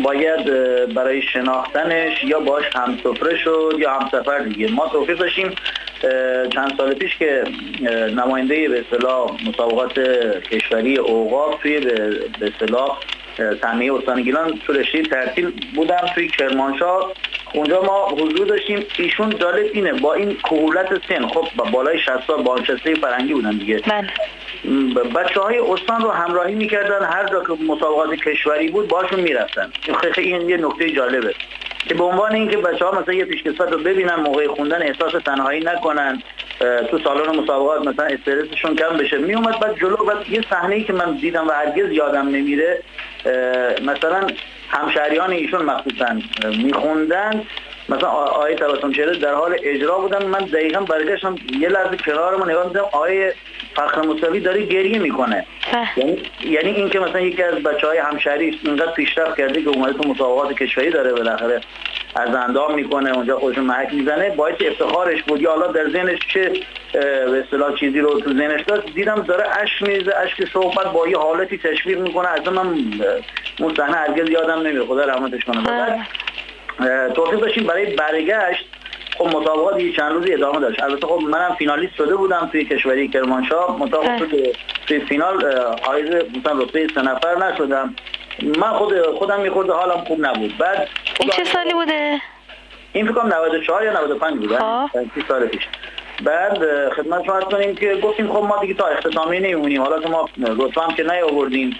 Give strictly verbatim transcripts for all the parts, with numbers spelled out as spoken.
باید برای شناختنش یا باش همسفره شد یا همسفر دیگه. ما توفیق داشتیم چند سال پیش که نماینده به اصطلاح مسابقات کشوری اوقاف توی به اصطلاح سهمیه استان گیلان تو رشته ترتیل بودم توی کرمانشاه. اونجا ما حضور داشتیم. ایشون جالب اینه با این کهولت سن، خب بالای شصت سال بازنشسته فرنگی بودن دیگه، بچه های استان رو همراهی میکردن، هر جا که مسابقات کشوری بود باشون میرفتن. خیلی این یه نکته جالبه که به عنوان اینکه بچه ها مثلا یه پیشکسوت رو ببینن، موقع خوندن احساس تنهایی نکنن، تو سالن مسابقات مثلا استرسشون کم بشه، می اومد بعد جلو. بعد یه صحنه‌ای که من دیدم و هرگز یادم نمیره، مثلا همشهریان ایشون مخصوصا میخوندن مثلا آیه تبسم چهره در حال اجرا بودن، من دقیقاً برگشتم یه لحظه کنارم نگاه می‌کردم، آیه فخر موسوی داره گریه میکنه. یعنی یعنی این که مثلا یکی از بچهای همشهری اینقدر پیشرفت کرده که اومده تو مسابقات کشوری داره بالاخره از اندام میکنه، اونجا خودشون محک میزنه، باعث افتخارش بود. یا حالا در ذهنش چه به اصطلاح چیزی رو تو ذهنش داشت، دیدم داره اشک میریزه، اشک صحبت با یه حالتی تشویق میکنه. اصلا من اون صحنه هرگز یادم نمیره، خدا رحمتش کنه. بعد توفیق داشتیم برای برگشت. خب مسابقات دیگه چند روزی ادامه داشت. البته خب منم فینالیست شده بودم توی کشوری کرمانشاه، مطابق توی فینال حائز مثلا رتبه سه نفر نشدم. من خود خودم میخورد، حالم خوب نبود. بعد این چه سالی بوده؟ این فکر کنم نود و چهار یا نود و پنج بوده، سی سال پیش. بعد خدمت شما عرض کنیم که گفتیم خب ما دیگه تا اختتامیه نمیمونیم، حالا که ما رتبه هم که نیاوردیم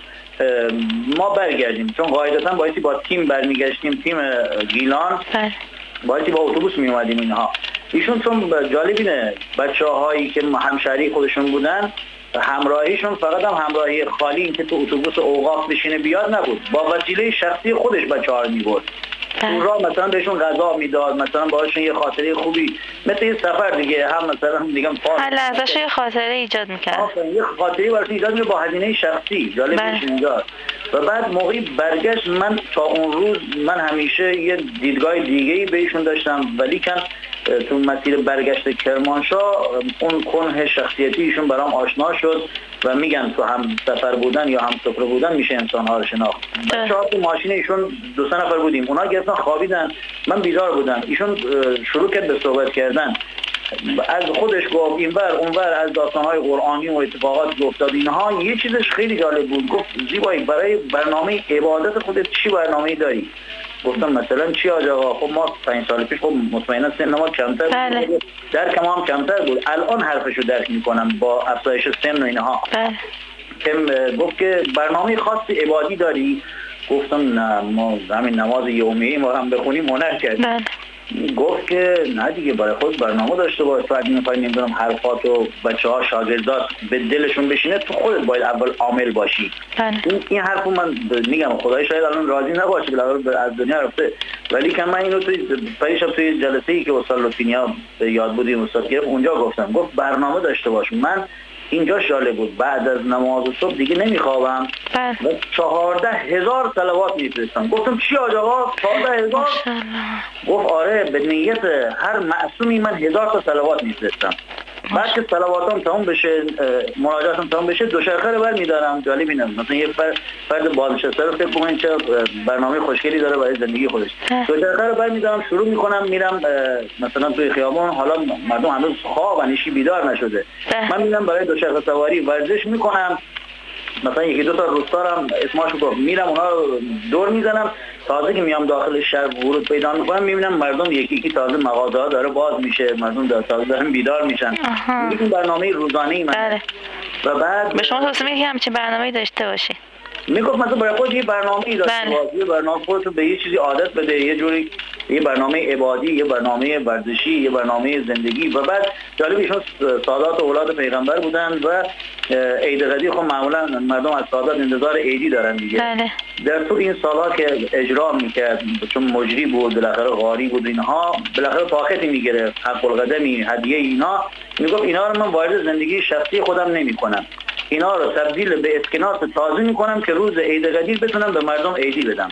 ما برگردیم، چون قاعدتا بایستی با تیم برمیگشتیم، تیم گیلان بایستی با اتوبوس می اومدیم اینها. ایشون چون جالب اینه بچه‌هایی که همشهری خودشون بودن، همراهیشون فقط هم همراهی خالی این که تو اتوبوس اوقاف بشینه بیاد نبود، با وسیله شخصی خودش بچه‌ها رو می‌برد. اون را مثلا بهشون غذا میداد، مثلا باهاشون یه خاطره خوبی مثل یه سفر دیگه، هم مثلا میگم پاس هر لحظه‌اش یه خاطره ایجاد می‌کرد. یه خاطره براشون ایجاد می‌کرد با هزینه شخصی. جالبش اینجاست. و بعد موقعی برگشت من تا اون روز من همیشه یه دیدگاه دیگه‌ای بهشون داشتم، ولی کن تو مسیر برگشت کرمانشاه اون کنه شخصیتی ایشون برام آشنا شد و میگن تو هم سفر بودن یا هم سفره بودن میشه انسان‌ها رو شناخت. بچه‌ها تو ماشین ایشون دو سه نفر بودیم، اونا گرفتن خوابیدن، من بیدار بودم. ایشون شروع کرد به صحبت کردن، از خودش گفت اینور اونور، از داستان‌های قرآنی و اتفاقات افتاد اینها. یه چیزش خیلی جالب بود، گفت زیبایی برای برنامه عبادت خودت چی برنامه‌ای داری؟ گفتم مثلا چی آج آقا؟ خب ما پنج سال پیش خب مطمئنا سن ما کمتر بله. بود، درک ما هم کمتر بود، الان حرفشو درک میکنم با افزایش سن و اینها. بله. که گفت که برنامه خاصی عبادی داری؟ گفتم نه، ما همین نماز یومیه ما هم بخونیم هنر کرد. بله. گفت که نه دیگه برای خود برنامه داشته باش، تو اگه می‌خوای نمیدونم حرفات و بچه‌ها شاگردات به دلشون بشینه، تو خودت باید اول عامل باشی. بله. این این حرفو من میگم خدای شاید الان راضی نباشه بالاخره از دنیا رفته، ولی که من اینو توی پیشم توی جلسه‌ای که استاد لطفی‌نیا یاد بودیم استاد گرفت اونجا گفتم، گفت برنامه داشته باش. من اینجا جالب بود، بعد از نماز صبح دیگه نمیخوابم و چهارده هزار صلوات میفرستم. گفتم چی آج آقا؟ چهارده هزار؟ گفت آره، به نیت هر معصومی من هزار تا صلوات میفرستم. بعد که صلواتام تمام بشه، مناجاتم تمام بشه، دوچرخه رو برمی‌دارم. جالب اینه مثلا یه فرد بازنشسته رو فکر کنین چه برنامه خوشگلی داره برای زندگی خودش. دوچرخه رو برمی‌دارم، شروع می‌کنم میرم مثلا توی خیابان، حالا مردم هنوز خوابن، هیچ بیدار نشده، من میرم برای دوچرخه سواری ورزش می‌کنم. مثلا یکی دو تا روستا هم اسمشو گفت، میرم اونا رو دور میزنم. تازه که میام داخل شهر ورود پیدا میکنم، میبینم مردم یکی یکی تازه مغازه‌ها داره باز میشه، مردم داره تازه دارن بیدار میشن. این برنامه روزانه‌ای منه. و بعد به شما توصیه می‌کنم همچین برنامه‌ای داشته باشی. میگفت مثلا برای خود یه برنامه‌ای داشته باشی، یه برنامه خودت به یه چیزی عادت بده، یه جوری یه برنامه عبادی، یه برنامه ورزشی، یه برنامه زندگی. و بعد جالب ایشون سادات و اولاد پیغمبر بودن و عید قدیر خب معمولا مردم از سادات انتظار عیدی دارن دیگه. بله. در طول این سالها که اجرا میکرد، چون مجری بود بالاخره، قاری بود، اینها بالاخره طاقتی میگرفت، حق القدمی، هدیه اینا، میگفت اینا رو من وارد زندگی شخصی خودم نمیکنم، اینا رو تبدیل به اسکناس تازه میکنم که روز عید قدیر بتونم به مردم عیدی بدم.